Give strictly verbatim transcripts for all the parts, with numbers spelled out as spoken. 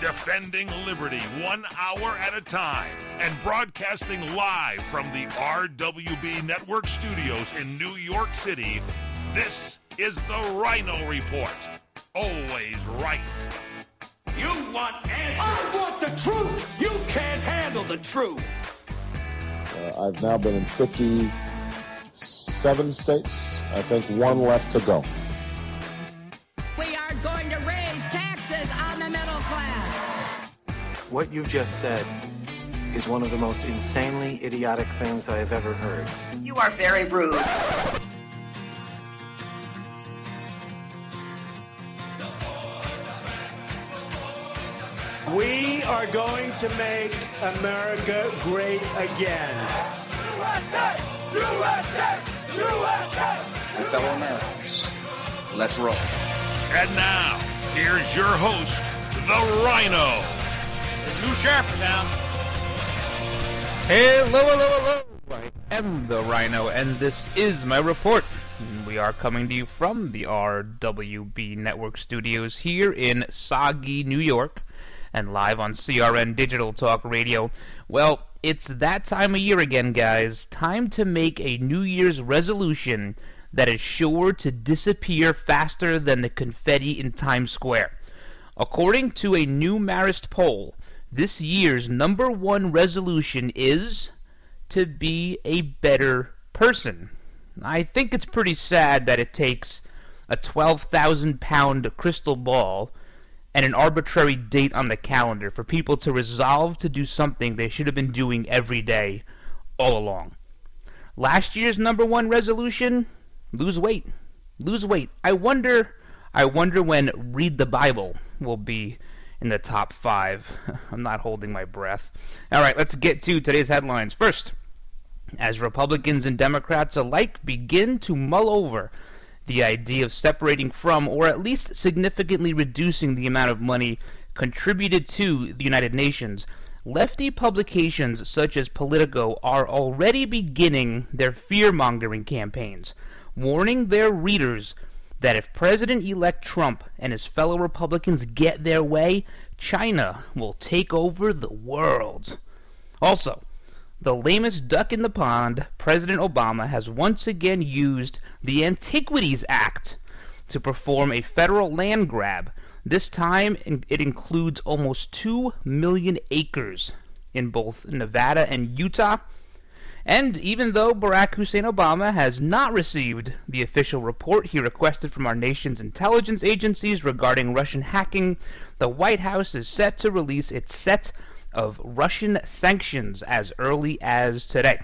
defending liberty one hour at a time and broadcasting live from the R W B Network studios in New York City. This is the Rhino Report. Always right. You want answers. I want the truth. You can't handle the truth. Uh, I've now been in fifty-seven states. I think one left to go. We are going to raise taxes on the middle class. What you just said is one of the most insanely idiotic things I have ever heard. You are very rude. We are going to make America great again. U S A! U S A! U S A! And fellow Americans, let's roll. And now, here's your host, the Rhino. The new sheriff in town. Hello, hello, hello. I am the Rhino, and this is my report. We are coming to you from the R W B Network studios here in soggy New York, and live on C R N Digital Talk Radio. Well, it's that time of year again, guys. Time to make a New Year's resolution that is sure to disappear faster than the confetti in Times Square. According to a new Marist poll, this year's number one resolution is to be a better person. I think it's pretty sad that it takes a twelve thousand pound crystal ball and an arbitrary date on the calendar for people to resolve to do something they should have been doing every day all along. Last year's number one resolution? Lose weight. Lose weight. I wonder I wonder when Read the Bible will be in the top five. I'm not holding my breath. Alright, let's get to today's headlines. First, as Republicans and Democrats alike begin to mull over the idea of separating from, or at least significantly reducing the amount of money contributed to the United Nations, lefty publications such as Politico are already beginning their fear-mongering campaigns, warning their readers that if President-elect Trump and his fellow Republicans get their way, China will take over the world. Also, the lamest duck in the pond, President Obama has once again used the Antiquities Act to perform a federal land grab. This time it includes almost two million acres in both Nevada and Utah. And even though Barack Hussein Obama has not received the official report he requested from our nation's intelligence agencies regarding Russian hacking, the White House is set to release its set of Russian sanctions as early as today.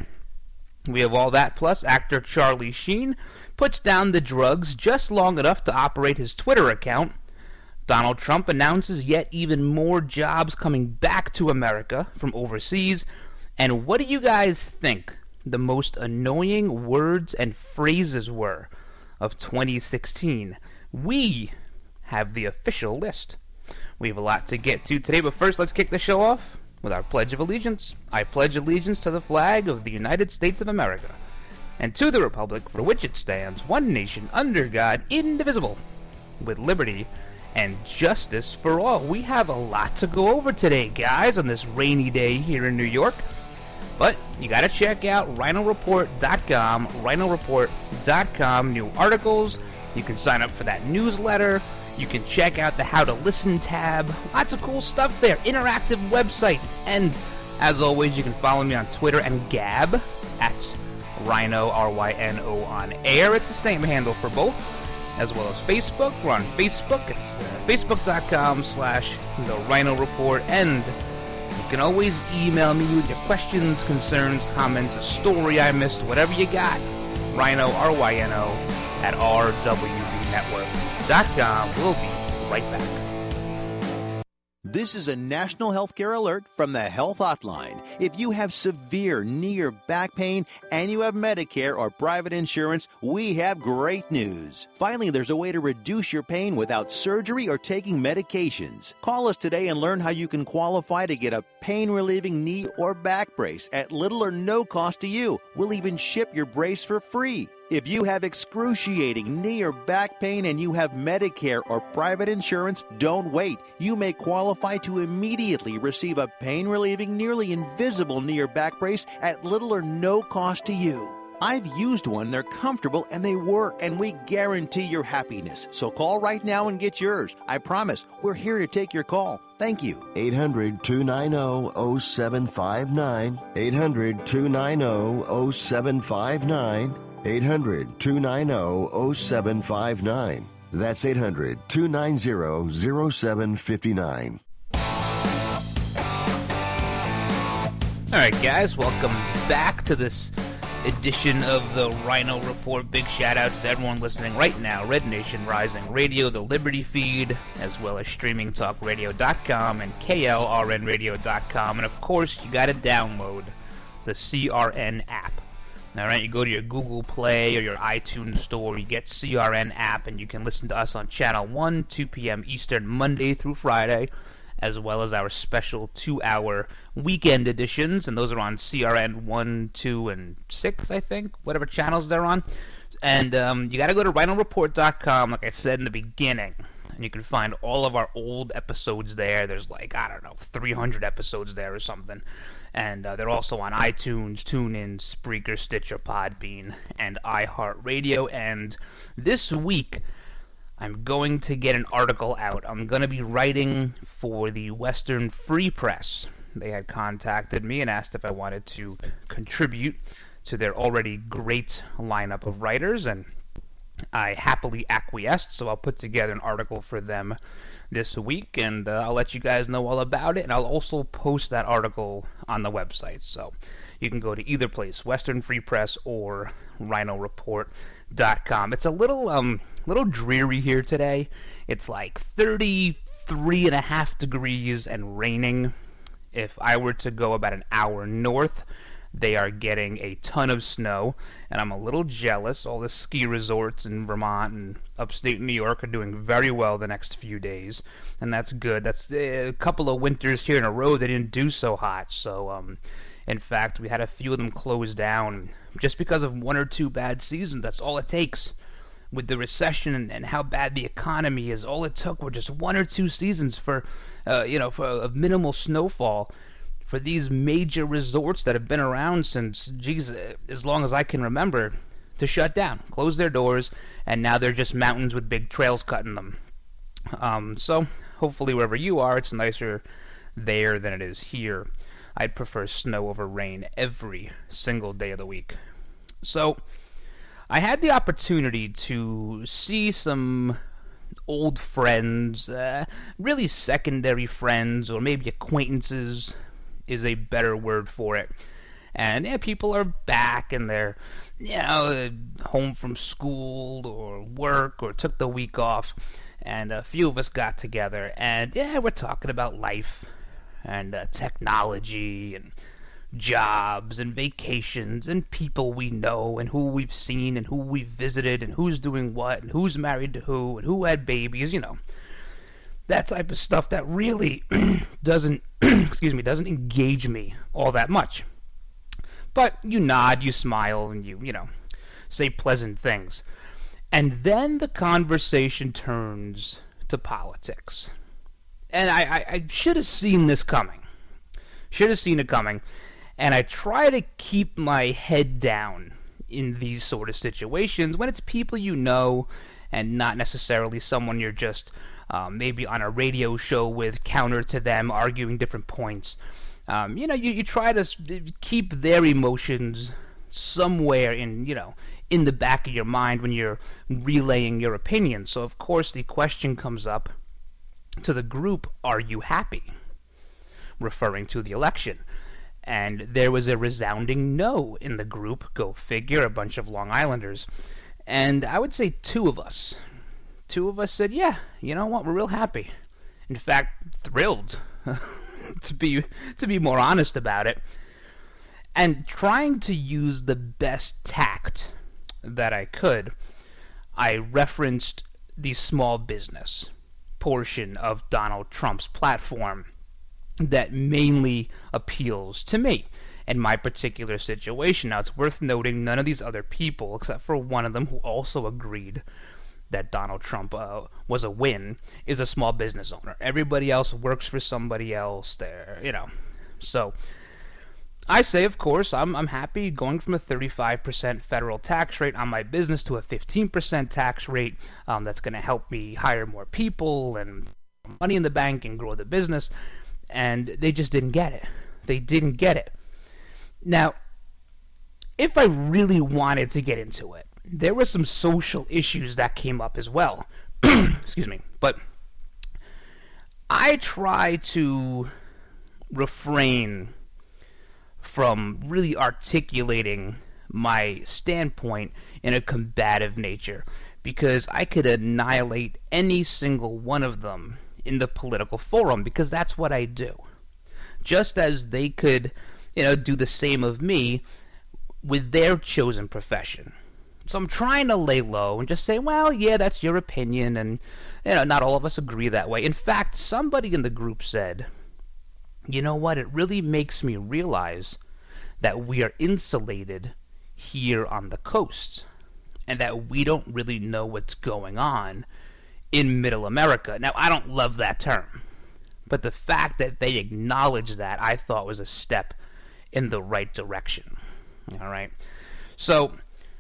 We have all that, plus actor Charlie Sheen puts down the drugs just long enough to operate his Twitter account. Donald Trump announces yet even more jobs coming back to America from overseas. And what do you guys think the most annoying words and phrases were of twenty sixteen? We have the official list. We have a lot to get to today, but first let's kick the show off with our Pledge of Allegiance. I pledge allegiance to the flag of the United States of America and to the republic for which it stands, one nation, under God, indivisible, with liberty and justice for all. We have a lot to go over today, guys, on this rainy day here in New York. But you got to check out rhino report dot com, rhino report dot com, new articles. You can sign up for that newsletter. You can check out the How to Listen tab. Lots of cool stuff there. Interactive website. And as always, you can follow me on Twitter and Gab at Rhino, R Y N O on air. It's the same handle for both, as well as Facebook. We're on Facebook. It's uh, facebook dot com slash the Rhino Report. And you can always email me with your questions, concerns, comments, a story I missed, whatever you got. Rhino, R Y N O, at R W B network dot com. We'll be right back. This is a national healthcare alert from the Health Hotline. If you have severe knee or back pain and you have Medicare or private insurance, we have great news. Finally, there's a way to reduce your pain without surgery or taking medications. Call us today and learn how you can qualify to get a pain-relieving knee or back brace at little or no cost to you. We'll even ship your brace for free. If you have excruciating knee or back pain and you have Medicare or private insurance, don't wait. You may qualify to immediately receive a pain-relieving, nearly invisible knee or back brace at little or no cost to you. I've used one, they're comfortable, and they work, and we guarantee your happiness. So call right now and get yours. I promise, we're here to take your call. Thank you. eight hundred, two nine zero, zero seven five nine. eight hundred, two nine zero, zero seven five nine. eight hundred, two nine zero, zero seven five nine. That's eight hundred, two nine zero, zero seven five nine. All right, guys, welcome back to this edition of the Rhino Report. Big shout-outs to everyone listening right now. Red Nation Rising Radio, the Liberty Feed, as well as streaming talk radio dot com and K L R N radio dot com. And, of course, you got to download the C R N app. All right, you go to your Google Play or your iTunes store, you get C R N app, and you can listen to us on Channel one, two p.m. Eastern, Monday through Friday, as well as our special two-hour weekend editions, and those are on C R N one, two, and six, I think, whatever channels they're on. And um, you got to go to Rhino Report dot com, like I said in the beginning, and you can find all of our old episodes there. There's like, I don't know, three hundred episodes there or something. And uh, they're also on iTunes, TuneIn, Spreaker, Stitcher, Podbean, and iHeartRadio. And this week, I'm going to get an article out. I'm going to be writing for the Western Free Press. They had contacted me and asked if I wanted to contribute to their already great lineup of writers, and I happily acquiesced, so I'll put together an article for them this week, and uh, I'll let you guys know all about it, and I'll also post that article on the website, so you can go to either place, Western Free Press or Rhino Report dot com. It's a little um little dreary here today. It's like thirty-three and a half degrees and raining. If I were to go about an hour north, they are getting a ton of snow, and I'm a little jealous. All the ski resorts in Vermont and upstate New York are doing very well the next few days, and that's good. That's a couple of winters here in a row they didn't do so hot. So, um, in fact, we had a few of them close down just because of one or two bad seasons. That's all it takes. With the recession and, and how bad the economy is, all it took were just one or two seasons for, uh, you know, for a minimal snowfall for these major resorts that have been around since, geez, as long as I can remember, to shut down, close their doors, and now they're just mountains with big trails cutting them. Um, so, hopefully wherever you are, it's nicer there than it is here. I'd prefer snow over rain every single day of the week. So, I had the opportunity to see some old friends, uh, really secondary friends, or maybe acquaintances is a better word for it. And yeah, people are back and they're, you know, home from school or work or took the week off. And a few of us got together and yeah, we're talking about life and uh, technology and jobs and vacations and people we know and who we've seen and who we've visited and who's doing what and who's married to who and who had babies, you know. That type of stuff that really doesn't, excuse me, doesn't engage me all that much. But you nod, you smile, and you, you know, say pleasant things. And then the conversation turns to politics. And I, I, I should have seen this coming. Should have seen it coming. And I try to keep my head down in these sort of situations when it's people you know and not necessarily someone you're just um, maybe on a radio show with, counter to them, arguing different points. Um, you know, you, you try to keep their emotions somewhere in, you know, in the back of your mind when you're relaying your opinion. So, of course, the question comes up to the group, are you happy? Referring to the election. And there was a resounding no in the group, go figure, a bunch of Long Islanders. And I would say two of us. Two of us said, yeah, you know what, we're real happy. In fact, thrilled, to be to be more honest about it. And trying to use the best tact that I could, I referenced the small business portion of Donald Trump's platform that mainly appeals to me. in my particular situation. Now, it's worth noting none of these other people, except for one of them who also agreed that Donald Trump uh, was a win, is a small business owner. Everybody else works for somebody else there, you know. So I say, of course, I'm I'm happy going from a thirty-five percent federal tax rate on my business to a fifteen percent tax rate. Um, that's going to help me hire more people and money in the bank and grow the business. And they just didn't get it. They didn't get it. Now, if I really wanted to get into it, there were some social issues that came up as well. Excuse me. But I try to refrain from really articulating my standpoint in a combative nature, because I could annihilate any single one of them in the political forum, because that's what I do. Just as they could, you know, do the same of me with their chosen profession. So I'm trying to lay low and just say, well, yeah, that's your opinion, and, you know, not all of us agree that way. In fact, somebody in the group said, you know what, it really makes me realize that we are insulated here on the coast, and that we don't really know what's going on in Middle America. Now, I don't love that term, but the fact that they acknowledged that, I thought was a step in the right direction. All right? So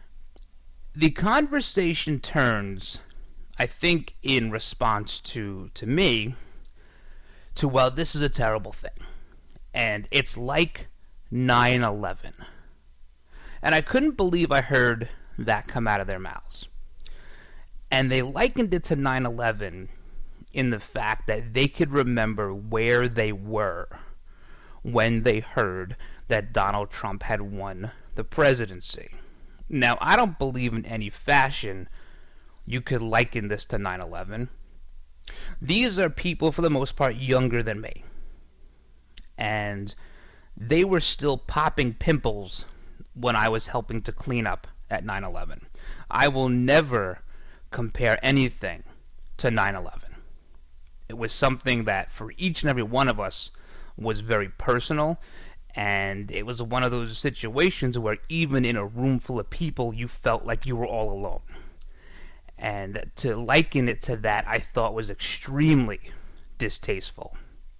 the conversation turns, I think, in response to, to me, to, well, this is a terrible thing. And it's like nine eleven. And I couldn't believe I heard that come out of their mouths. And they likened it to nine eleven in the fact that they could remember where they were when they heard that Donald Trump had won the presidency. Now, I don't believe in any fashion you could liken this to nine eleven. These are people, for the most part, younger than me. And they were still popping pimples when I was helping to clean up at nine eleven. I will never compare anything to nine eleven. It was something that, for each and every one of us, was very personal. And it was one of those situations where even in a room full of people, you felt like you were all alone. And to liken it to that, I thought was extremely distasteful.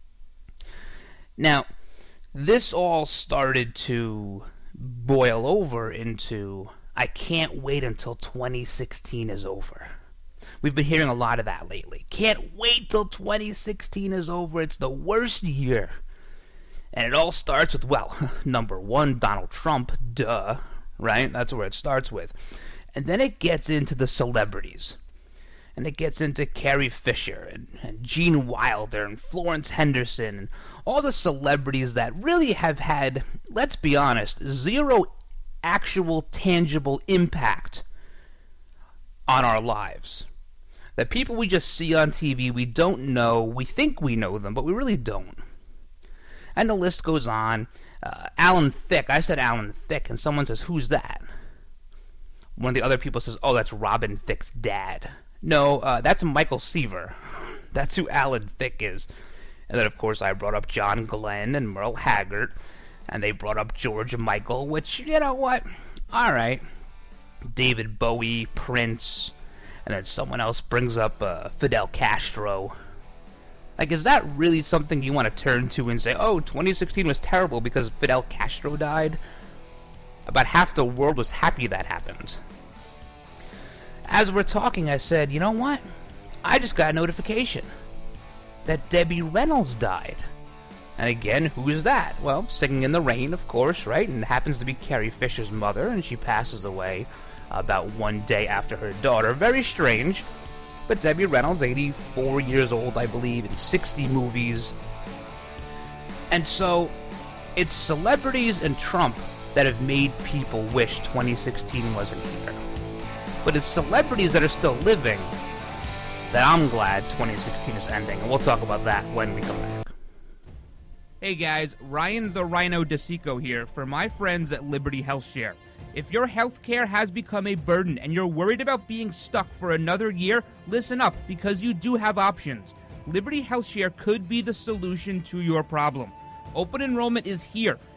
Now, this all started to boil over into, I can't wait until twenty sixteen is over. We've been hearing a lot of that lately. Can't wait till twenty sixteen is over. It's the worst year. And it all starts with, well, number one, Donald Trump, duh, right? That's where it starts with. And then it gets into the celebrities. And it gets into Carrie Fisher and, and Gene Wilder and Florence Henderson and all the celebrities that really have had, let's be honest, zero actual tangible impact on our lives. That people we just see on T V, we don't know, we think we know them, but we really don't. And the list goes on. Uh, Alan Thicke, I said Alan Thicke, and someone says, who's that? One of the other people says, oh, that's Robin Thicke's dad. No, uh, that's Michael Seaver. That's who Alan Thicke is. And then, of course, I brought up John Glenn and Merle Haggard, and they brought up George Michael, which, you know what? All right. David Bowie, Prince, and then someone else brings up uh, Fidel Castro. Like, is that really something you want to turn to and say, oh, twenty sixteen was terrible because Fidel Castro died? About half the world was happy that happened. As we're talking, I said, you know what? I just got a notification that Debbie Reynolds died. And again, who is that? Well, Singing in the Rain, of course, right? And it happens to be Carrie Fisher's mother, and she passes away about one day after her daughter. Very strange. But Debbie Reynolds, eighty-four years old, I believe, in sixty movies. And so, it's celebrities and Trump that have made people wish twenty sixteen wasn't here. But it's celebrities that are still living that I'm glad twenty sixteen is ending. And we'll talk about that when we come back. Hey guys, Ryan the Rhino DeSico here for my friends at Liberty HealthShare. If your healthcare has become a burden and you're worried about being stuck for another year, listen up, because you do have options. Liberty HealthShare could be the solution to your problem. Open enrollment is here,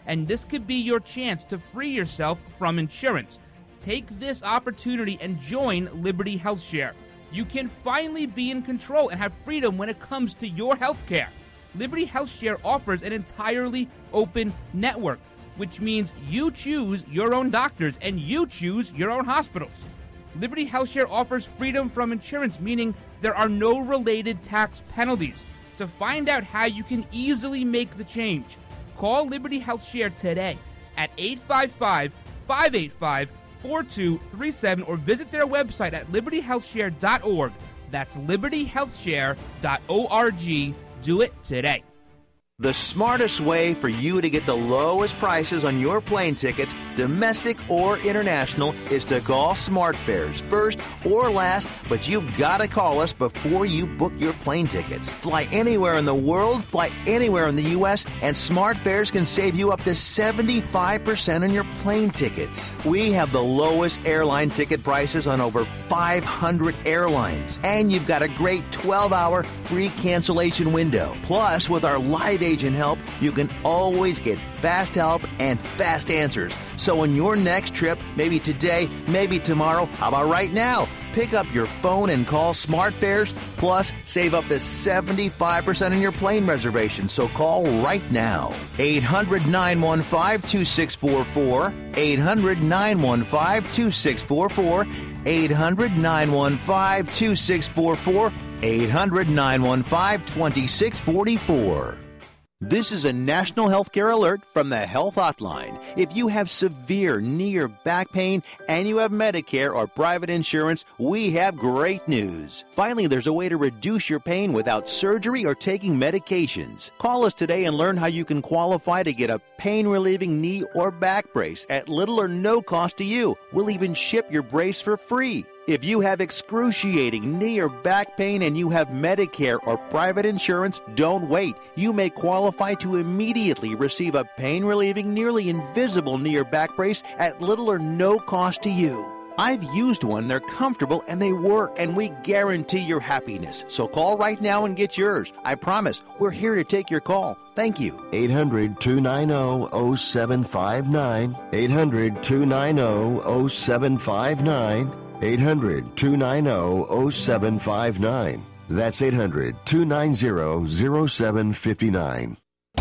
and this could be your chance to free yourself from insurance. Take this opportunity and join Liberty HealthShare. You can finally be in control and have freedom when it comes to your health care. Liberty HealthShare offers an entirely open network, which means you choose your own doctors and you choose your own hospitals. Liberty HealthShare offers freedom from insurance, meaning there are no related tax penalties. To find out how you can easily make the change, call Liberty HealthShare today at eight five five, five eight five, four two three seven or visit their website at liberty health share dot org. That's liberty health share dot org. Do it today. The smartest way for you to get the lowest prices on your plane tickets, domestic or international, is to call SmartFares first or last, but you've got to call us before you book your plane tickets. Fly anywhere in the world, fly anywhere in the U S, and SmartFares can save you up to seventy-five percent on your plane tickets. We have the lowest airline ticket prices on over five hundred airlines, and you've got a great twelve-hour free cancellation window. Plus, with our live agent help, you can always get fast help and fast answers. So on your next trip, maybe today, maybe tomorrow, how about right now? Pick up your phone and call SmartFares, plus save up to seventy-five percent on your plane reservation. So call right now. eight hundred, nine one five, two six four four, eight hundred, nine one five, two six four four, eight hundred, nine one five, two six four four, eight hundred, nine one five, two six four four. This is a national healthcare alert from the Health Hotline. If you have severe knee or back pain and you have Medicare or private insurance, we have great news. Finally, there's a way to reduce your pain without surgery or taking medications. Call us today and learn how you can qualify to get a pain-relieving knee or back brace at little or no cost to you. We'll even ship your brace for free. If you have excruciating knee or back pain and you have Medicare or private insurance, don't wait. You may qualify to immediately receive a pain-relieving, nearly invisible knee or back brace at little or no cost to you. I've used one, they're comfortable, and they work, and we guarantee your happiness. So call right now and get yours. I promise, we're here to take your call. Thank you. eight hundred, two nine zero, zero seven five nine. eight hundred, two nine zero, zero seven five nine. eight hundred, two nine zero, zero seven five nine. That's eight hundred, two nine zero, zero seven five nine.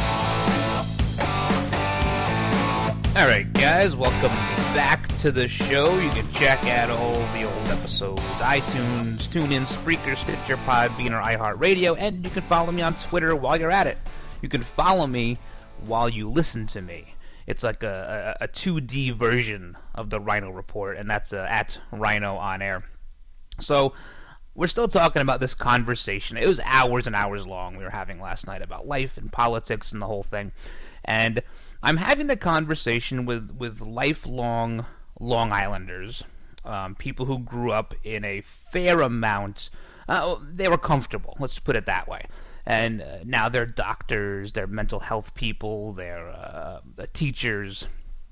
All right, guys, welcome back to the show. You can check out all the old episodes, iTunes, TuneIn, Spreaker, Stitcher, Podbean, or iHeartRadio, and you can follow me on Twitter while you're at it. You can follow me while you listen to me. It's like a, a, a two D version of the Rhino Report, and that's uh, at Rhino on Air. So we're still talking about this conversation. It was hours and hours long we were having last night about life and politics and the whole thing. And I'm having the conversation with, with lifelong Long Islanders, um, people who grew up in a fair amount. Uh, they were comfortable, let's put it that way. And uh, now they're doctors, they're mental health people, they're uh, teachers.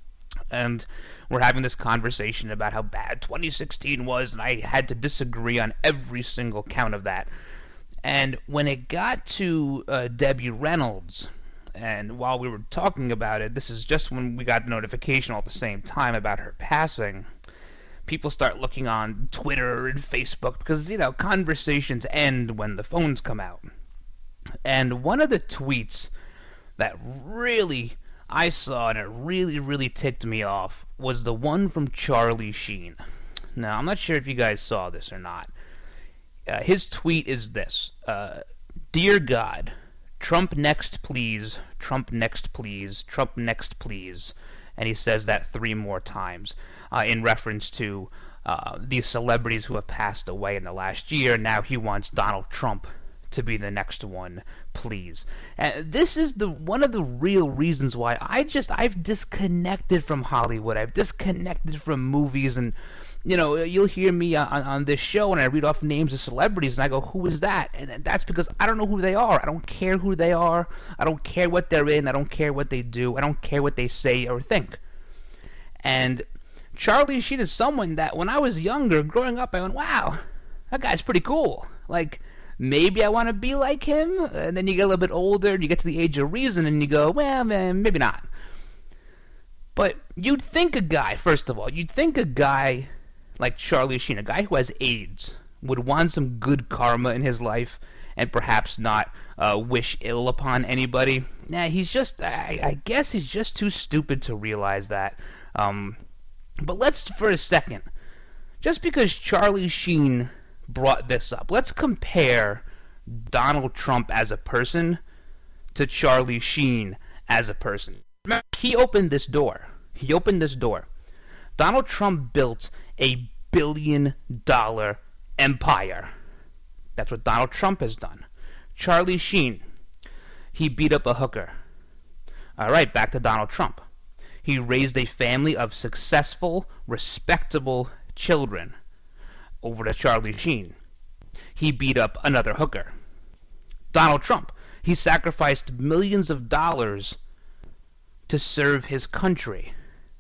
And we're having this conversation about how bad twenty sixteen was, and I had to disagree on every single count of that. And when it got to uh, Debbie Reynolds, and while we were talking about it, this is just when we got notification all at the same time about her passing, people start looking on Twitter and Facebook because, you know, conversations end when the phones come out. And one of the tweets that really I saw and it really, really ticked me off was the one from Charlie Sheen. Now, I'm not sure if you guys saw this or not. Uh, his tweet is this. Uh, Dear God, Trump next please, Trump next please, Trump next please. And he says that three more times uh, in reference to uh, these celebrities who have passed away in the last year. Now he wants Donald Trump to be the next one, please. And this is the one of the real reasons why I just I've disconnected from Hollywood. I've disconnected from movies, and you know, you'll hear me on, on this show and I read off names of celebrities and I go, who is that? And that's because I don't know who they are. I don't care who they are. I don't care what they're in. I don't care what they do. I don't care what they say or think. And Charlie Sheen is someone that when I was younger, growing up, I went, wow, that guy's pretty cool. Like, maybe I want to be like him. And then you get a little bit older and you get to the age of reason and you go, well, man, maybe not. But you'd think a guy, first of all, you'd think a guy like Charlie Sheen, a guy who has AIDS, would want some good karma in his life and perhaps not uh, wish ill upon anybody. Nah, he's just, I, I guess he's just too stupid to realize that. Um, but let's, for a second, just because Charlie Sheen brought this up, let's compare Donald Trump as a person to Charlie Sheen as a person. Remember, he opened this door. He opened this door. Donald Trump built a billion dollar empire. That's what Donald Trump has done. Charlie Sheen, he beat up a hooker. All right, back to Donald Trump. He raised a family of successful, respectable children. Over to Charlie Sheen. He beat up another hooker. Donald Trump, he sacrificed millions of dollars to serve his country.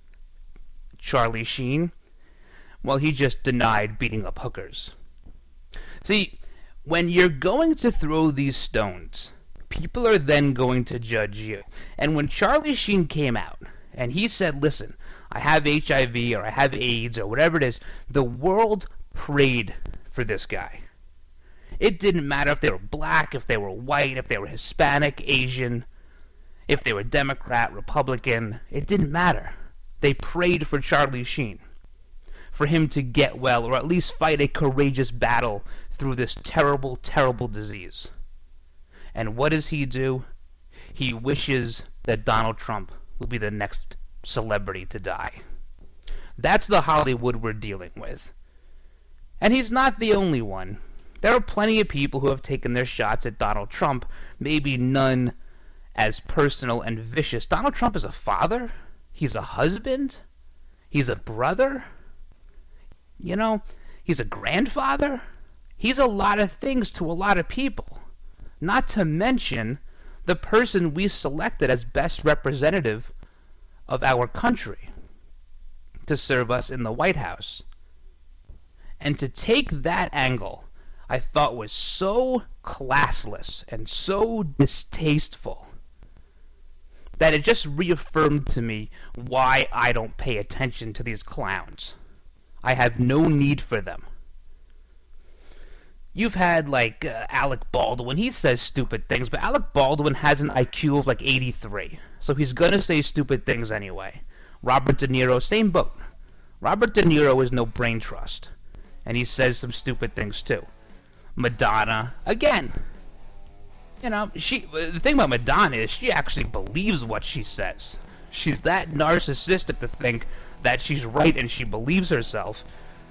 Charlie Sheen, well, he just denied beating up hookers. See, when you're going to throw these stones, people are then going to judge you. And when Charlie Sheen came out and he said, listen, I have H I V or I have AIDS or whatever it is, the world prayed for this guy. It didn't matter if they were black, if they were white, if they were Hispanic, Asian, if they were Democrat, Republican. It didn't matter. They prayed for Charlie Sheen, for him to get well or at least fight a courageous battle through this terrible, terrible disease. And what does he do? He wishes that Donald Trump will be the next celebrity to die. That's the Hollywood we're dealing with. And he's not the only one. There are plenty of people who have taken their shots at Donald Trump, maybe none as personal and vicious. Donald Trump is a father. He's a husband. He's a brother. You know, he's a grandfather. He's a lot of things to a lot of people. Not to mention the person we selected as best representative of our country to serve us in the White House. And to take that angle, I thought was so classless and so distasteful that it just reaffirmed to me why I don't pay attention to these clowns. I have no need for them. You've had, like, uh, Alec Baldwin. He says stupid things, but Alec Baldwin has an I Q of, like, eighty-three. So he's going to say stupid things anyway. Robert De Niro, same boat. Robert De Niro is no brain trust. And he says some stupid things, too. Madonna, again. You know, she. The thing about Madonna is she actually believes what she says. She's that narcissistic to think that she's right and she believes herself.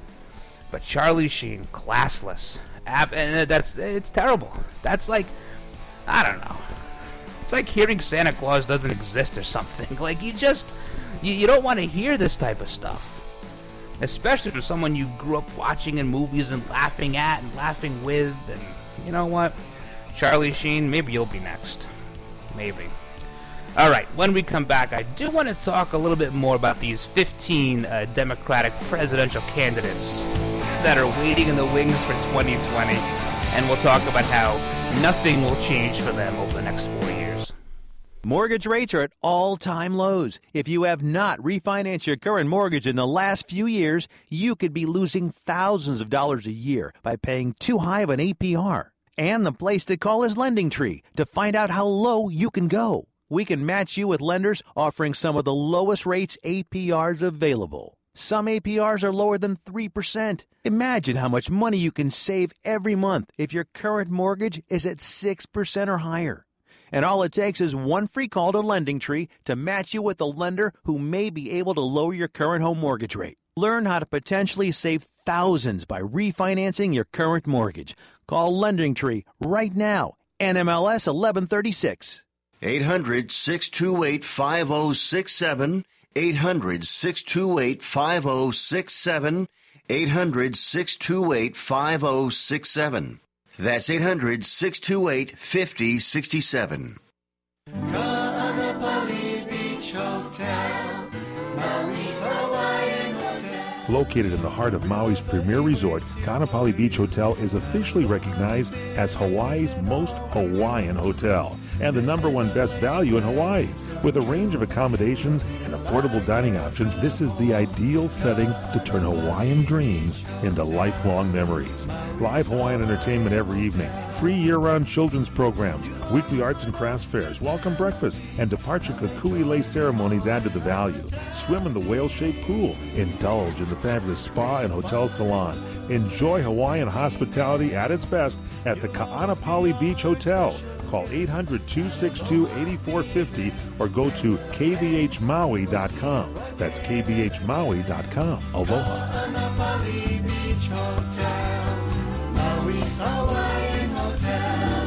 But Charlie Sheen, classless. And that's, it's terrible. That's like, I don't know. It's like hearing Santa Claus doesn't exist or something. Like, you just, you, you don't want to hear this type of stuff. Especially for someone you grew up watching in movies and laughing at and laughing with. And you know what? Charlie Sheen, maybe you'll be next. Maybe. Alright, when we come back, I do want to talk a little bit more about these fifteen uh, Democratic presidential candidates that are waiting in the wings for twenty twenty, and we'll talk about how nothing will change for them over the next four years. Mortgage rates are at all-time lows. If you have not refinanced your current mortgage in the last few years, you could be losing thousands of dollars a year by paying too high of an A P R. And the place to call is LendingTree to find out how low you can go. We can match you with lenders offering some of the lowest rates A P Rs available. Some A P Rs are lower than three percent. Imagine how much money you can save every month if your current mortgage is at six percent or higher. And all it takes is one free call to LendingTree to match you with a lender who may be able to lower your current home mortgage rate. Learn how to potentially save thousands by refinancing your current mortgage. Call LendingTree right now. N M L S eleven thirty-six. eight hundred, six two eight, five oh six seven. eight hundred, six two eight, five oh six seven. eight hundred, six two eight, five oh six seven. That's eight hundred, six two eight, five oh six seven. Kaanapali Beach Hotel, Maui's Hawaiian Hotel. Located in the heart of Maui's premier resort, Kaanapali Beach Hotel is officially recognized as Hawaii's most Hawaiian hotel and the number one best value in Hawaii. With a range of accommodations and a affordable dining options, this is the ideal setting to turn Hawaiian dreams into lifelong memories. Live Hawaiian entertainment every evening, free year-round children's programs, weekly arts and crafts fairs, welcome breakfast, and departure kukui lei ceremonies add to the value. Swim in the whale-shaped pool. Indulge in the fabulous spa and hotel salon. Enjoy Hawaiian hospitality at its best at the Ka'anapali Beach Hotel. Call eight hundred, two six two, eight four five zero or go to k b h maui dot com. That's k b h maui dot com. Aloha. Ka'anapali Beach Hotel, Maui's Hawaiian Hotel.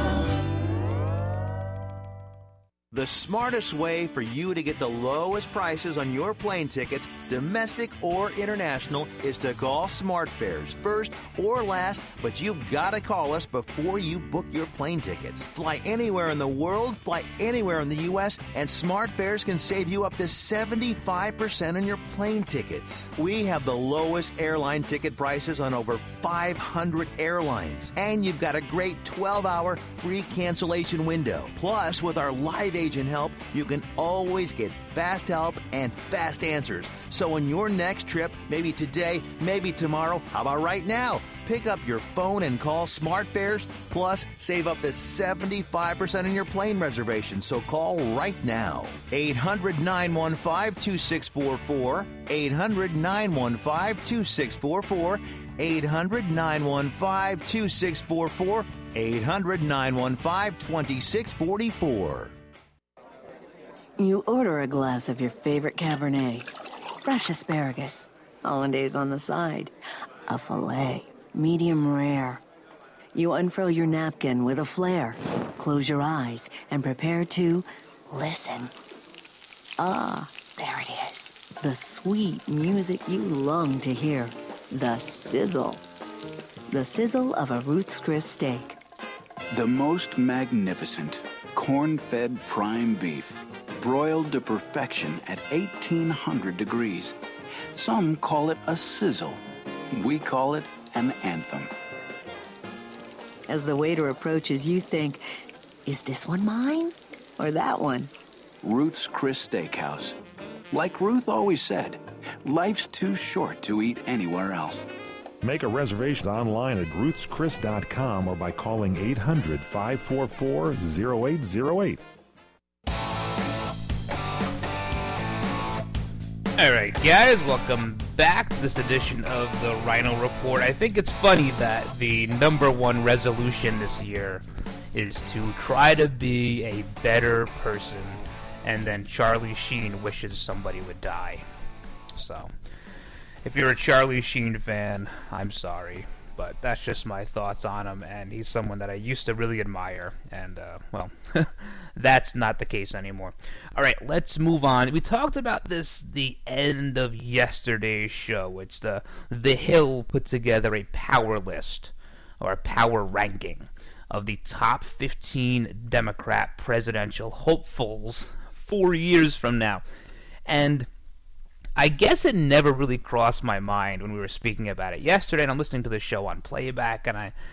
The smartest way for you to get the lowest prices on your plane tickets, domestic or international, is to call SmartFares first or last, but you've got to call us before you book your plane tickets. Fly anywhere in the world, fly anywhere in the U S, and SmartFares can save you up to seventy-five percent on your plane tickets. We have the lowest airline ticket prices on over five hundred airlines, and you've got a great twelve-hour free cancellation window. Plus, with our live agent help, you can always get fast help and fast answers. So on your next trip, maybe today, maybe tomorrow, how about right now? Pick up your phone and call SmartFares, plus save up to seventy-five percent on your plane reservation. So call right now. eight hundred, nine one five, two six four four, eight hundred, nine one five, two six four four, eight hundred, nine one five, two six four four, eight hundred, nine one five, two six four four. You order a glass of your favorite Cabernet, fresh asparagus, hollandaise on the side, a filet, medium rare. You unfurl your napkin with a flair, close your eyes, and prepare to listen. Ah, there it is. The sweet music you long to hear. The sizzle. The sizzle of a Ruth's Chris steak. The most magnificent corn-fed prime beef, broiled to perfection at eighteen hundred degrees. Some call it a sizzle. We call it an anthem. As the waiter approaches, you think, is this one mine or that one? Ruth's Chris Steakhouse. Like Ruth always said, life's too short to eat anywhere else. Make a reservation online at ruths chris dot com or by calling eight hundred, five four four, zero eight zero eight. Alright guys, welcome back to this edition of the Rhino Report. I think it's funny that the number one resolution this year is to try to be a better person, and then Charlie Sheen wishes somebody would die. So, if you're a Charlie Sheen fan, I'm sorry, but that's just my thoughts on him, and he's someone that I used to really admire, and, uh, well, that's not the case anymore. Alright, let's move on. We talked about this the end of yesterday's show. It's the The Hill put together a power list, or a power ranking, of the top fifteen Democrat presidential hopefuls four years from now. And I guess it never really crossed my mind when we were speaking about it yesterday, and I'm listening to the show on playback, and I...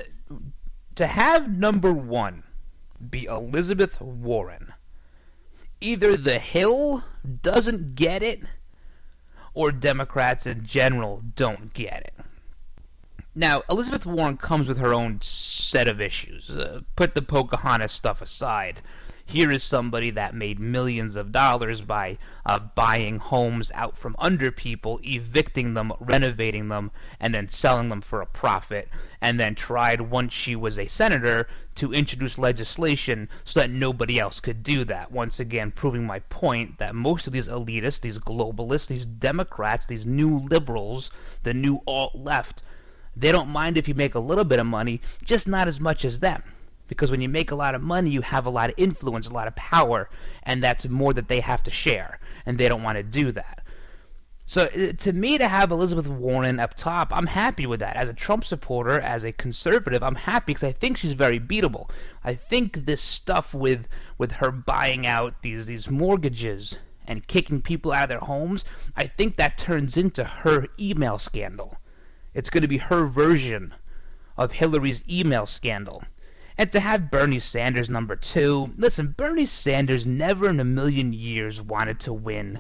To have number one be Elizabeth Warren, either the Hill doesn't get it, or Democrats in general don't get it. Now, Elizabeth Warren comes with her own set of issues. Uh, put the Pocahontas stuff aside. Here is somebody that made millions of dollars by uh, buying homes out from under people, evicting them, renovating them, and then selling them for a profit, and then tried, once she was a senator, to introduce legislation so that nobody else could do that. Once again, proving my point that most of these elitists, these globalists, these Democrats, these new liberals, the new alt-left, they don't mind if you make a little bit of money, just not as much as them. Because when you make a lot of money, you have a lot of influence, a lot of power, and that's more that they have to share, and they don't want to do that. So to me, to have Elizabeth Warren up top, I'm happy with that. As a Trump supporter, as a conservative, I'm happy because I think she's very beatable. I think this stuff with with her buying out these these mortgages and kicking people out of their homes, I think that turns into her email scandal. It's going to be her version of Hillary's email scandal. And to have Bernie Sanders number two, listen, Bernie Sanders never in a million years wanted to win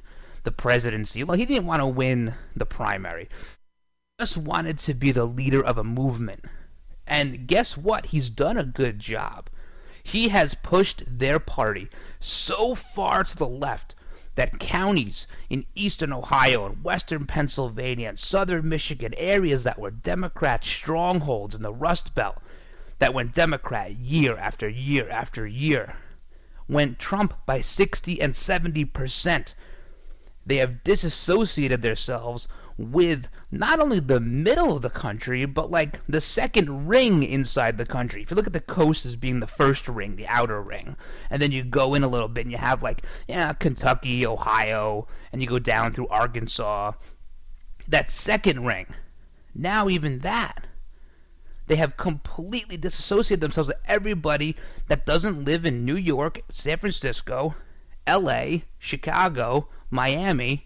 the presidency. Well, he didn't want to win the primary. He just wanted to be the leader of a movement. And guess what? He's done a good job. He has pushed their party so far to the left that counties in eastern Ohio and western Pennsylvania and southern Michigan, areas that were Democrat strongholds in the Rust Belt, that went Democrat year after year after year, went Trump by sixty and seventy percent. They have disassociated themselves with not only the middle of the country, but like the second ring inside the country. If you look at the coast as being the first ring, the outer ring, and then you go in a little bit and you have like, yeah, Kentucky, Ohio, and you go down through Arkansas, that second ring, now even that, they have completely disassociated themselves with everybody that doesn't live in New York, San Francisco, L A, Chicago, Miami,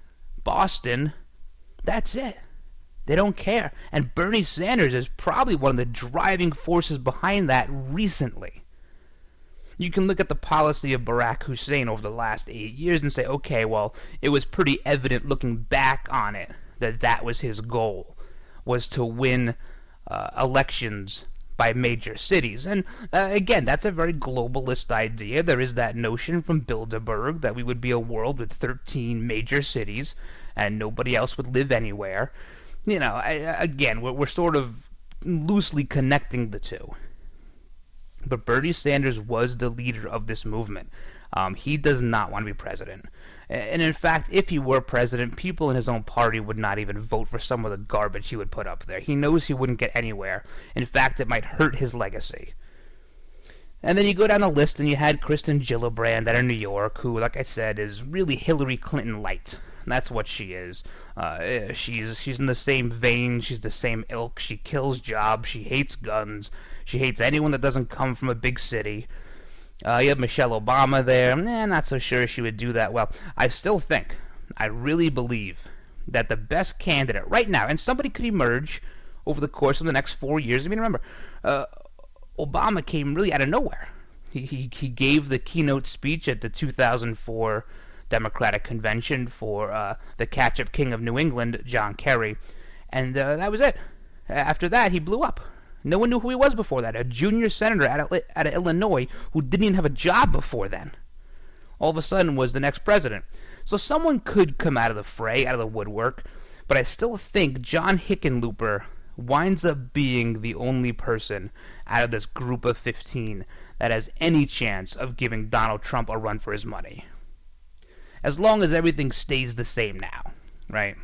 Boston. That's it. They don't care. And Bernie Sanders is probably one of the driving forces behind that recently. You can look at the policy of Barack Hussein over the last eight years and say, okay, well, it was pretty evident looking back on it that that was his goal, was to win uh, elections by major cities. And uh, again, that's a very globalist idea. There is that notion from Bilderberg that we would be a world with thirteen major cities and nobody else would live anywhere. You know, I, again, we're, we're sort of loosely connecting the two. But Bernie Sanders was the leader of this movement. Um, he does not want to be president. And in fact, if he were president, people in his own party would not even vote for some of the garbage he would put up there. He knows he wouldn't get anywhere. In fact, it might hurt his legacy. And then you go down the list and you had Kristen Gillibrand out of New York, who, like I said, is really Hillary Clinton light. And that's what she is. Uh, she's she's in the same vein. She's the same ilk. She kills jobs. She hates guns. She hates anyone that doesn't come from a big city. Uh, you have Michelle Obama there. Eh, not so sure she would do that well. I still think, I really believe, that the best candidate right now, and somebody could emerge over the course of the next four years. I mean, remember, uh, Obama came really out of nowhere. He, he he gave the keynote speech at the two thousand four Democratic Convention for uh, the catch-up king of New England, John Kerry, and uh, that was it. After that, he blew up. No one knew who he was before that. A junior senator out of, out of Illinois who didn't even have a job before then, all of a sudden was the next president. So someone could come out of the fray, out of the woodwork, but I still think John Hickenlooper winds up being the only person out of this group of fifteen that has any chance of giving Donald Trump a run for his money. As long as everything stays the same now, right?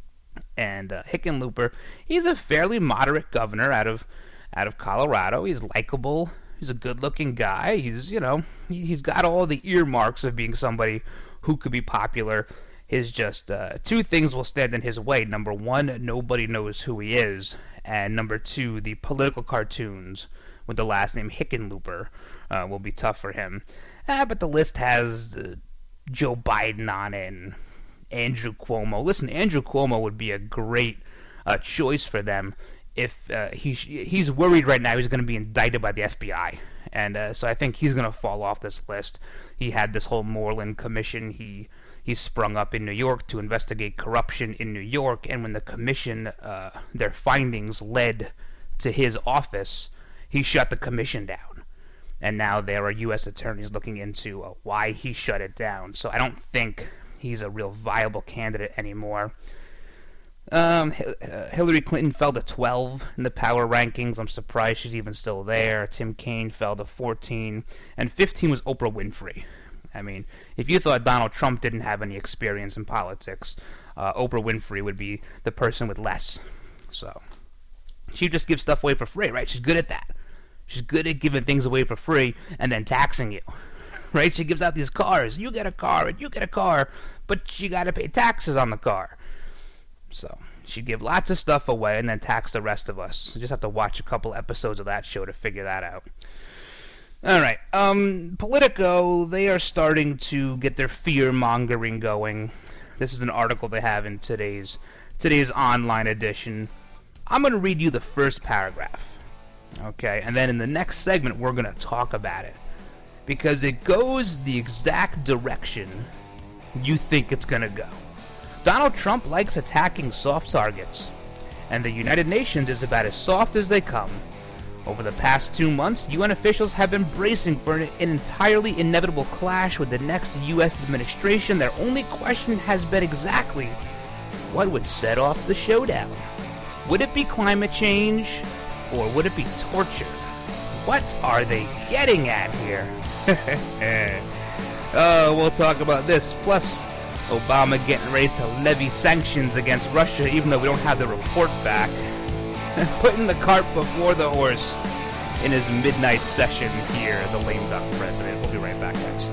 And uh, Hickenlooper, he's a fairly moderate governor out of out of Colorado. He's likable. He's a good-looking guy. He's, you know, he, he's got all the earmarks of being somebody who could be popular. His just uh, two things will stand in his way. Number one, nobody knows who he is. And number two, the political cartoons with the last name Hickenlooper uh, will be tough for him. Uh, but the list has uh, Joe Biden on it and Andrew Cuomo. Listen, Andrew Cuomo would be a great uh, choice for them if uh, he's he's worried right now he's going to be indicted by the F B I, and uh, so I think he's going to fall off this list. He had this whole Moreland Commission. He he sprung up in New York to investigate corruption in New York, and when the commission, uh, their findings led to his office, he shut the commission down. And now there are U S attorneys looking into uh, why he shut it down. So I don't think he's a real viable candidate anymore. Um, uh, Hillary Clinton fell to twelve in the power rankings. I'm surprised she's even still there. Tim Kaine fell to fourteen, and fifteen was Oprah Winfrey. I mean, if you thought Donald Trump didn't have any experience in politics, uh, Oprah Winfrey would be the person with less. So she just gives stuff away for free, right? She's good at that. She's good at giving things away for free and then taxing you, right? She gives out these cars. You get a car and you get a car, but you got to pay taxes on the car. So she'd give lots of stuff away and then tax the rest of us. You just have to watch a couple episodes of that show to figure that out. All right. Um, Politico, they are starting to get their fear-mongering going. This is an article they have in today's today's online edition. I'm going to read you the first paragraph. Okay, and then in the next segment, we're going to talk about it. Because it goes the exact direction you think it's gonna go. Donald Trump likes attacking soft targets, and the United Nations is about as soft as they come. Over the past two months, U N officials have been bracing for an entirely inevitable clash with the next U S administration. Their only question has been exactly what would set off the showdown. Would it be climate change, or would it be torture? What are they getting at here? uh, we'll talk about this, plus Obama getting ready to levy sanctions against Russia, even though we don't have the report back. Putting the cart before the horse in his midnight session here, the lame duck president. We'll be right back, guys.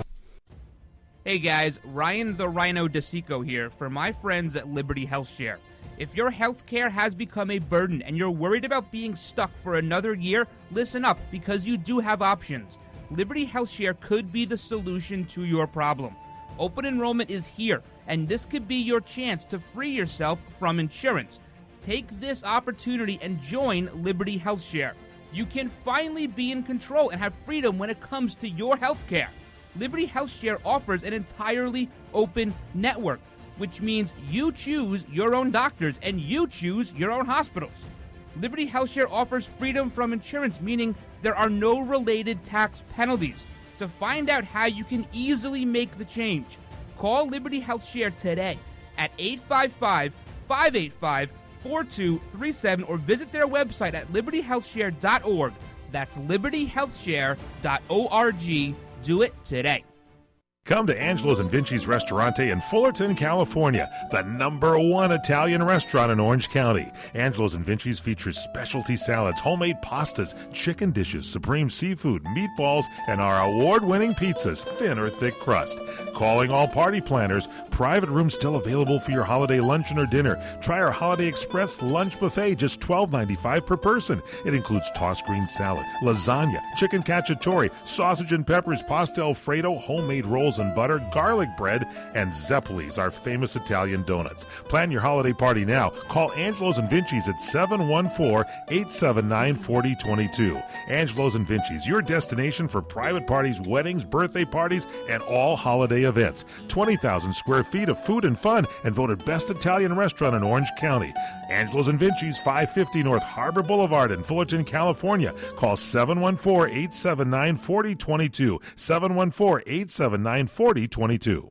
Hey guys, Ryan the Rhino DeSico here for my friends at Liberty HealthShare. If your healthcare has become a burden and you're worried about being stuck for another year, listen up, because you do have options. Liberty HealthShare could be the solution to your problem. Open enrollment is here, and this could be your chance to free yourself from insurance. Take this opportunity and join Liberty HealthShare. You can finally be in control and have freedom when it comes to your healthcare. Liberty HealthShare offers an entirely open network, which means you choose your own doctors and you choose your own hospitals. Liberty HealthShare offers freedom from insurance, meaning there are no related tax penalties. To find out how you can easily make the change, call Liberty HealthShare today at eight five five, five eight five, four two three seven or visit their website at liberty health share dot org. That's liberty health share dot org. Do it today. Come to Angelo's and Vinci's Restaurante in Fullerton, California, the number one Italian restaurant in Orange County. Angelo's and Vinci's features specialty salads, homemade pastas, chicken dishes, supreme seafood, meatballs, and our award-winning pizzas, thin or thick crust. Calling all party planners, private rooms still available for your holiday luncheon or dinner. Try our Holiday Express lunch buffet, just twelve ninety-five per person. It includes tossed green salad, lasagna, chicken cacciatore, sausage and peppers, pasta alfredo, homemade rolls and butter, garlic bread, and Zeppelis, our famous Italian donuts. Plan your holiday party now. Call Angelo's and Vinci's at seven one four, eight seven nine, four zero two two. Angelo's and Vinci's, your destination for private parties, weddings, birthday parties, and all holiday events. twenty thousand square feet of food and fun, and voted best Italian restaurant in Orange County. Angelo's and Vinci's, five fifty North Harbor Boulevard in Fullerton, California. Call seven one four, eight seven nine, four zero two two. seven one four, eight seven nine, four zero two two.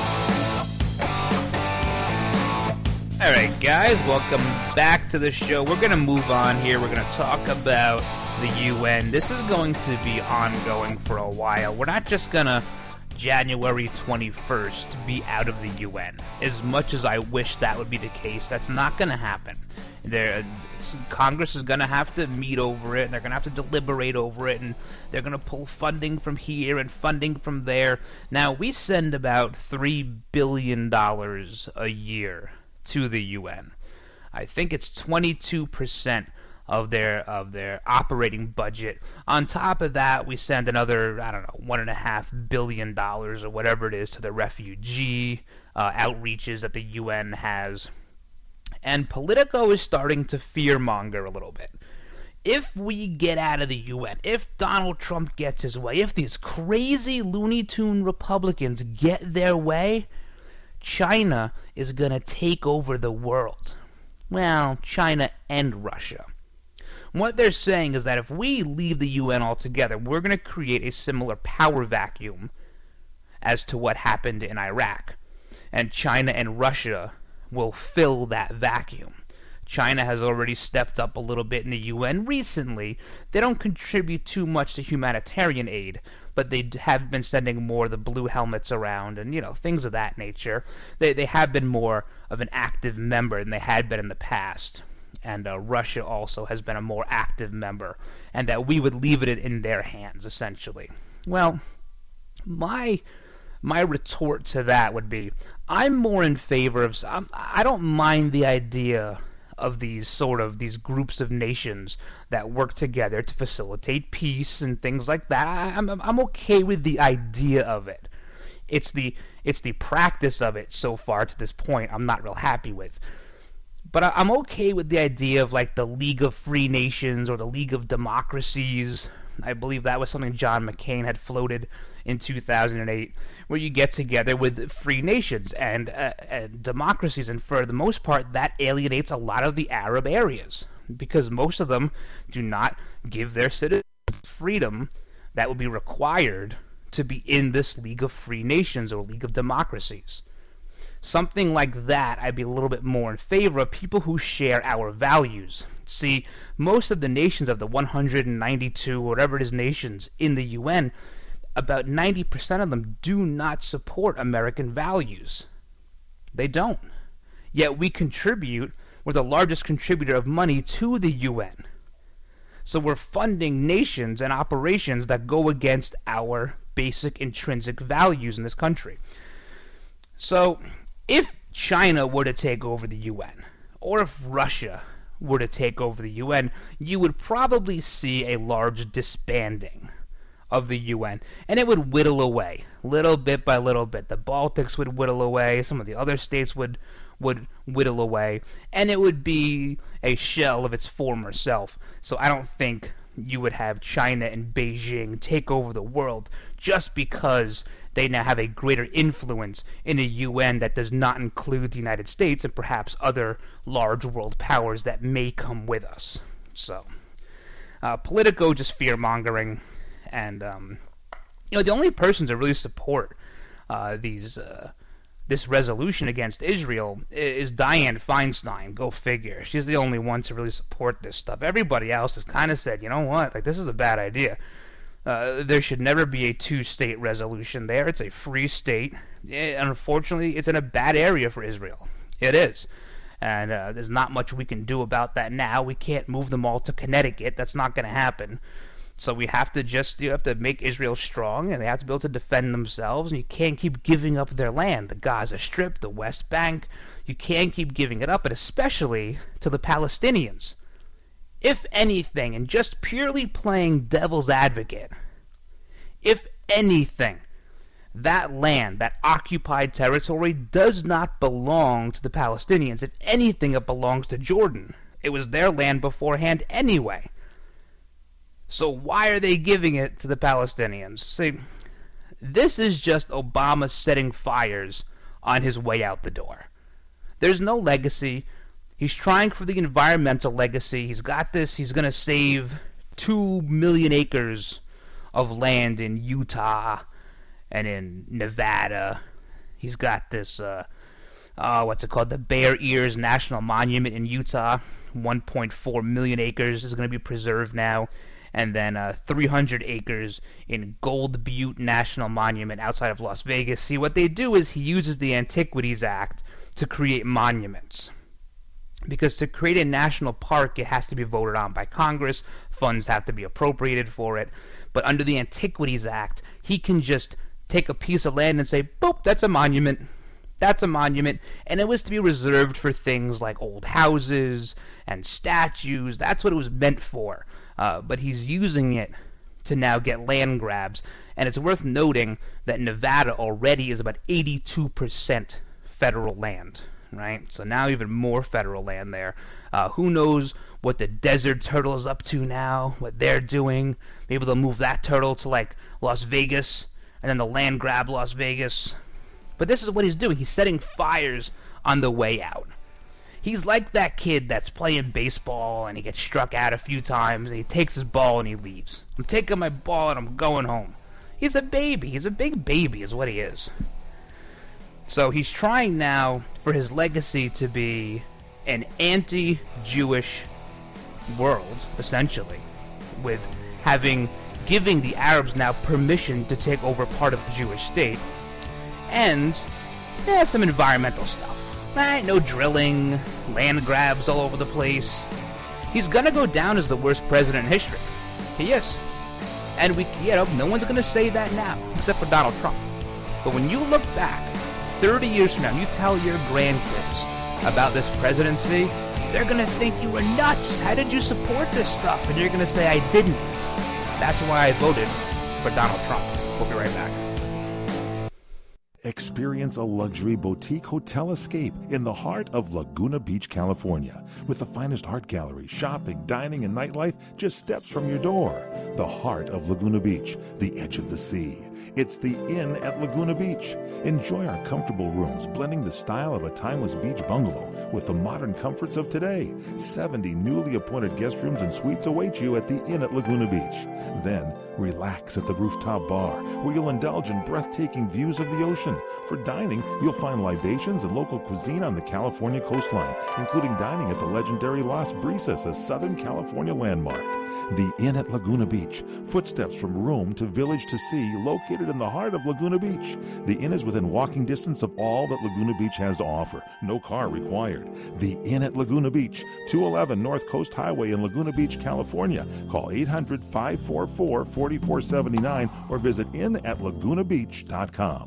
All right, guys, welcome back to the show. We're going to move on here. We're going to talk about the U N. This is going to be ongoing for a while. We're not just going to January twenty-first be out of the U N. As much as I wish that would be the case, that's not going to happen. There, Congress is going to have to meet over it, and they're going to have to deliberate over it, and they're going to pull funding from here and funding from there. Now, we send about three billion dollars a year to the U N. I think it's twenty-two percent of their of their operating budget. On top of that, we send another, I don't know, one and a half billion dollars or whatever it is to the refugee uh, outreaches that the U N has. And Politico is starting to fearmonger a little bit. If we get out of the U N, if Donald Trump gets his way, if these crazy Looney Tune Republicans get their way, China is going to take over the world. Well, China and Russia. What they're saying is that if we leave the U N altogether, we're going to create a similar power vacuum as to what happened in Iraq. And China and Russia will fill that vacuum. China has already stepped up a little bit in the U N recently. They don't contribute too much to humanitarian aid, but they have been sending more of the blue helmets around and, you know, things of that nature. They they have been more of an active member than they had been in the past. And uh, Russia also has been a more active member, and that we would leave it in their hands, essentially. Well, my my retort to that would be, I'm more in favor of, I'm, I don't mind the idea of these sort of, these groups of nations that work together to facilitate peace and things like that. I, I'm, I'm okay with the idea of it. It's the, it's the practice of it so far to this point I'm not real happy with. But I, I'm okay with the idea of like the League of Free Nations or the League of Democracies. I believe that was something John McCain had floated in two thousand eight, where you get together with free nations and, uh, and democracies, and for the most part, that alienates a lot of the Arab areas, because most of them do not give their citizens freedom that would be required to be in this League of Free Nations or League of Democracies. Something like that, I'd be a little bit more in favor of, people who share our values. See, most of the nations of the one hundred ninety-two, whatever it is, nations in the U N, about ninety percent of them do not support American values. They don't. Yet we contribute, we're the largest contributor of money to the U N. So we're funding nations and operations that go against our basic intrinsic values in this country. So if China were to take over the U N, or if Russia were to take over the U N, you would probably see a large disbanding of the U N, and it would whittle away, little bit by little bit. The Baltics would whittle away, some of the other states would would whittle away, and it would be a shell of its former self. So I don't think you would have China and Beijing take over the world just because they now have a greater influence in a U N that does not include the United States and perhaps other large world powers that may come with us. So, uh, Politico just fear-mongering, and um, you know, the only person to really support uh, these uh, this resolution against Israel is Dianne Feinstein. Go figure. She's the only one to really support this stuff. Everybody else has kind of said, you know what, like, this is a bad idea. Uh, there should never be a two-state resolution there. It's a free state. And unfortunately, it's in a bad area for Israel. It is. And uh, there's not much we can do about that now. We can't move them all to Connecticut. That's not going to happen. So we have to just, you have to make Israel strong, and they have to be able to defend themselves, and you can't keep giving up their land, the Gaza Strip, the West Bank. You can't keep giving it up, and especially to the Palestinians. If anything, and just purely playing devil's advocate, if anything, that land, that occupied territory, does not belong to the Palestinians. If anything, it belongs to Jordan. It was their land beforehand anyway. So why are they giving it to the Palestinians? See, this is just Obama setting fires on his way out the door. There's no legacy. He's trying for the environmental legacy. He's got this. He's going to save two million acres of land in Utah and in Nevada. He's got this, uh, uh, what's it called, the Bear Ears National Monument in Utah. one point four million acres is going to be preserved now. And then uh, three hundred acres in Gold Butte National Monument outside of Las Vegas. See, what they do is he uses the Antiquities Act to create monuments. Because to create a national park, it has to be voted on by Congress. Funds have to be appropriated for it. But under the Antiquities Act, he can just take a piece of land and say, boop, that's a monument. That's a monument. And it was to be reserved for things like old houses and statues. That's what it was meant for. Uh, but he's using it to now get land grabs. And it's worth noting that Nevada already is about eighty-two percent federal land, right? So now even more federal land there. Uh, who knows what the Desert Turtle is up to now, what they're doing. Maybe they'll move that turtle to, like, Las Vegas, and then the land grab Las Vegas. But this is what he's doing. He's setting fires on the way out. He's like that kid that's playing baseball and he gets struck out a few times and he takes his ball and he leaves. I'm taking my ball and I'm going home. He's a baby. He's a big baby is what he is. So he's trying now for his legacy to be an anti-Jewish world, essentially, with having, giving the Arabs now permission to take over part of the Jewish state, and yeah, some environmental stuff. Right, no drilling, land grabs all over the place. He's gonna go down as the worst president in history. He is. And we, you know, no one's gonna say that now, except for Donald Trump. But when you look back, thirty years from now, you tell your grandkids about this presidency, they're gonna think you were nuts. How did you support this stuff? And you're gonna say, I didn't. That's why I voted for Donald Trump. We'll be right back. Experience a luxury boutique hotel escape in the heart of Laguna Beach, California, with the finest art gallery, shopping, dining, and nightlife just steps from your door. The heart of Laguna Beach, the edge of the sea. It's the Inn at Laguna Beach. Enjoy our comfortable rooms, blending the style of a timeless beach bungalow with the modern comforts of today. seventy newly appointed guest rooms and suites await you at the Inn at Laguna Beach. Then, relax at the rooftop bar, where you'll indulge in breathtaking views of the ocean. For dining, you'll find libations and local cuisine on the California coastline, including dining at the legendary Las Brisas, a Southern California landmark. The Inn at Laguna Beach, footsteps from room to village to sea, located in the heart of Laguna Beach. The Inn is within walking distance of all that Laguna Beach has to offer. No car required. The Inn at Laguna Beach, two eleven North Coast Highway in Laguna Beach, California. Call eight hundred, five four four, four four seven nine or visit inn at laguna beach dot com.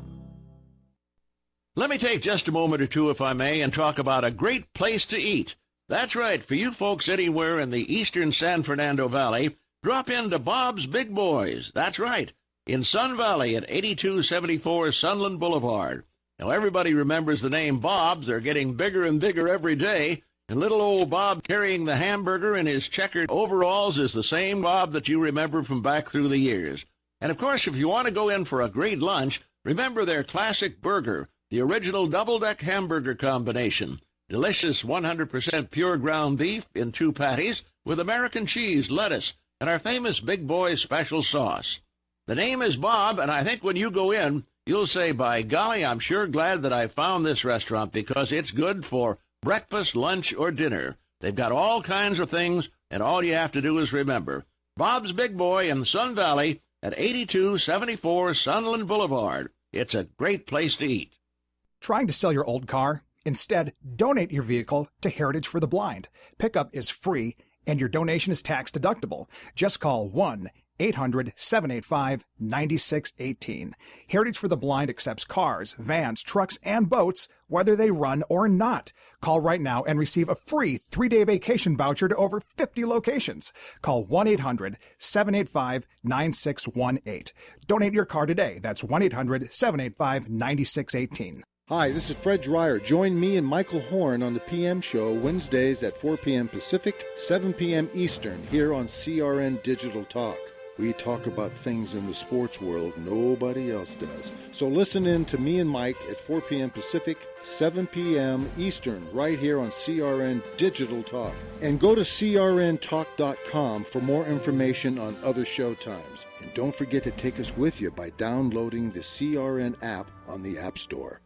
Let me take just a moment or two, if I may, and talk about a great place to eat. That's right, for you folks anywhere in the eastern San Fernando Valley, drop into Bob's Big Boys. That's right, in Sun Valley at eighty-two seventy-four Sunland Boulevard. Now, everybody remembers the name Bob's. They're getting bigger and bigger every day, and little old Bob carrying the hamburger in his checkered overalls is the same Bob that you remember from back through the years. And, of course, if you want to go in for a great lunch, remember their classic burger, the original double-deck hamburger combination. Delicious one hundred percent pure ground beef in two patties with American cheese, lettuce, and our famous Big Boy's special sauce. The name is Bob, and I think when you go in, you'll say, by golly, I'm sure glad that I found this restaurant because it's good for breakfast, lunch, or dinner. They've got all kinds of things, and all you have to do is remember. Bob's Big Boy in Sun Valley at eighty-two seventy-four Sunland Boulevard. It's a great place to eat. Trying to sell your old car? Instead, donate your vehicle to Heritage for the Blind. Pickup is free, and your donation is tax deductible. Just call one eight hundred, seven eight five, nine six one eight. Heritage for the Blind accepts cars, vans, trucks, and boats, whether they run or not. Call right now and receive a free three-day vacation voucher to over fifty locations. Call one eight hundred, seven eight five, nine six one eight. Donate your car today. That's one eight hundred, seven eight five, nine six one eight. Hi, this is Fred Dreyer. Join me and Michael Horn on the P M Show Wednesdays at four p.m. Pacific, seven p.m. Eastern, here on C R N Digital Talk. We talk about things in the sports world nobody else does. So listen in to me and Mike at four p.m. Pacific, seven p.m. Eastern, right here on C R N Digital Talk. And go to c r n talk dot com for more information on other show times. And don't forget to take us with you by downloading the C R N app on the App Store.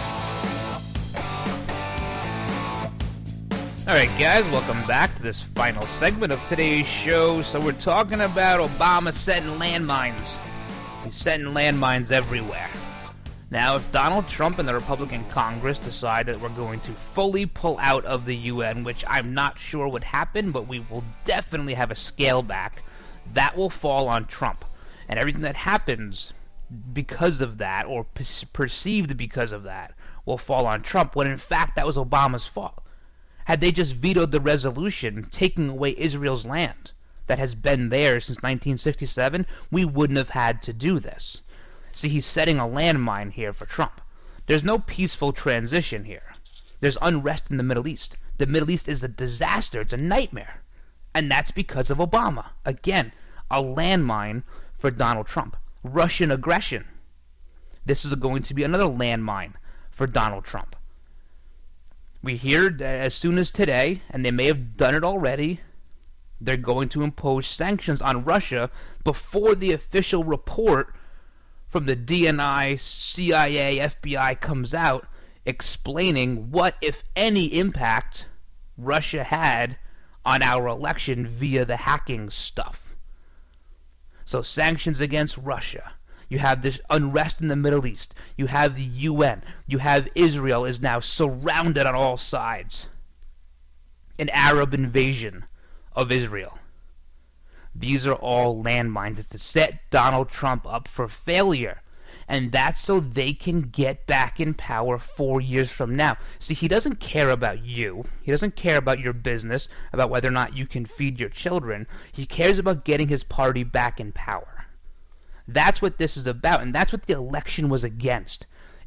Alright guys, welcome back to this final segment of today's show. So we're talking about Obama setting landmines. He's setting landmines everywhere. Now, if Donald Trump and the Republican Congress decide that we're going to fully pull out of the U N, which I'm not sure would happen, but we will definitely have a scale back, that will fall on Trump. And everything that happens because of that, or per- perceived because of that, will fall on Trump, when in fact that was Obama's fault. Had they just vetoed the resolution taking away Israel's land that has been there since nineteen sixty-seven, we wouldn't have had to do this. See, he's setting a landmine here for Trump. There's no peaceful transition here. There's unrest in the Middle East. The Middle East is a disaster. It's a nightmare. And that's because of Obama. Again, a landmine for Donald Trump. Russian aggression. This is going to be another landmine for Donald Trump. We hear as soon as today, and they may have done it already, they're going to impose sanctions on Russia before the official report from the D N I, C I A, F B I comes out explaining what, if any, impact Russia had on our election via the hacking stuff. So sanctions against Russia. You have this unrest in the Middle East. You have the U N. You have Israel is now surrounded on all sides. An Arab invasion of Israel. These are all landmines to set Donald Trump up for failure. And that's so they can get back in power four years from now. See, he doesn't care about you. He doesn't care about your business, about whether or not you can feed your children. He cares about getting his party back in power. That's what this is about, and that's what the election was against.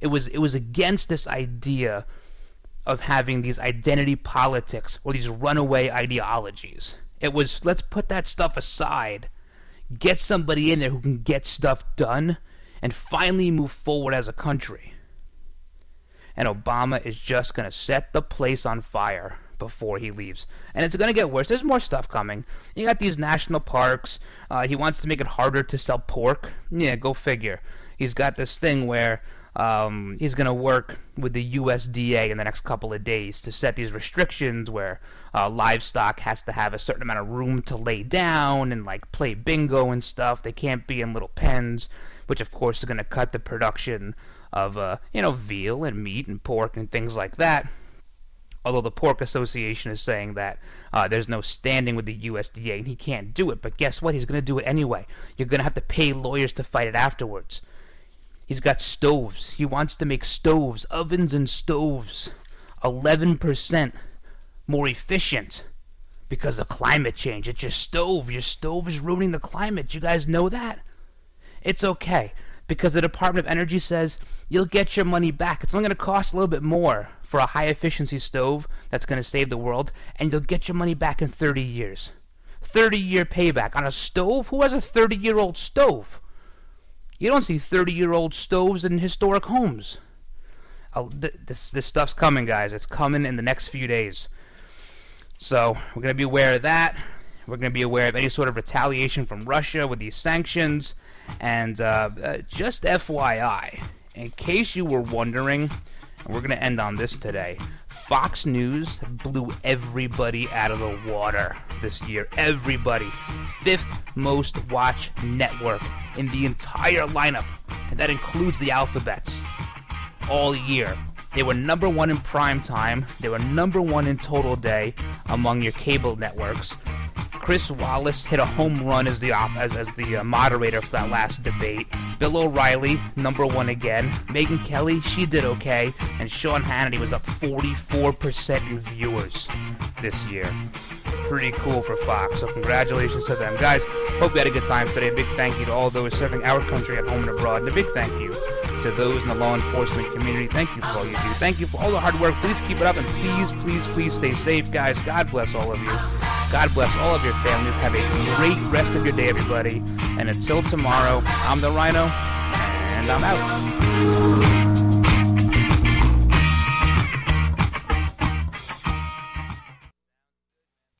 It was it was against this idea of having these identity politics or these runaway ideologies. It was, let's put that stuff aside, get somebody in there who can get stuff done, and finally move forward as a country. And Obama is just going to set the place on fire before he leaves. And it's going to get worse. There's more stuff coming. You got these national parks. Uh, he wants to make it harder to sell pork. Yeah, go figure. He's got this thing where um, he's going to work with the U S D A in the next couple of days to set these restrictions where uh, livestock has to have a certain amount of room to lay down and like play bingo and stuff. They can't be in little pens, which of course is going to cut the production of uh, you know, veal and meat and pork and things like that. Although the Pork Association is saying that uh, there's no standing with the U S D A and he can't do it. But guess what? He's going to do it anyway. You're going to have to pay lawyers to fight it afterwards. He's got stoves. He wants to make stoves, ovens and stoves, eleven percent more efficient because of climate change. It's your stove. Your stove is ruining the climate. You guys know that? It's okay, because the Department of Energy says you'll get your money back. It's only going to cost a little bit more for a high-efficiency stove that's going to save the world, and you'll get your money back in thirty years. thirty-year payback on a stove? Who has a thirty-year-old stove? You don't see thirty-year-old stoves in historic homes. Uh, th- this, this stuff's coming, guys. It's coming in the next few days. So we're going to be aware of that. We're going to be aware of any sort of retaliation from Russia with these sanctions. And uh, uh, just F Y I, in case you were wondering, and we're going to end on this today, Fox News blew everybody out of the water this year. Everybody. Fifth most watched network in the entire lineup. And that includes the alphabets. All year. They were number one in prime time. They were number one in total day among your cable networks. Chris Wallace hit a home run as the op- as, as the uh, moderator for that last debate. Bill O'Reilly, number one again. Megyn Kelly, she did okay. And Sean Hannity was up forty-four percent in viewers this year. Pretty cool for Fox, so congratulations to them. Guys, hope you had a good time today. A big thank you to all those serving our country at home and abroad. And a big thank you to those in the law enforcement community. Thank you for all you do. Thank you for all the hard work. Please keep it up, and please, please, please stay safe, guys. God bless all of you. God bless all of your families. Have a great rest of your day, everybody. And until tomorrow, I'm the Rhino, and I'm out.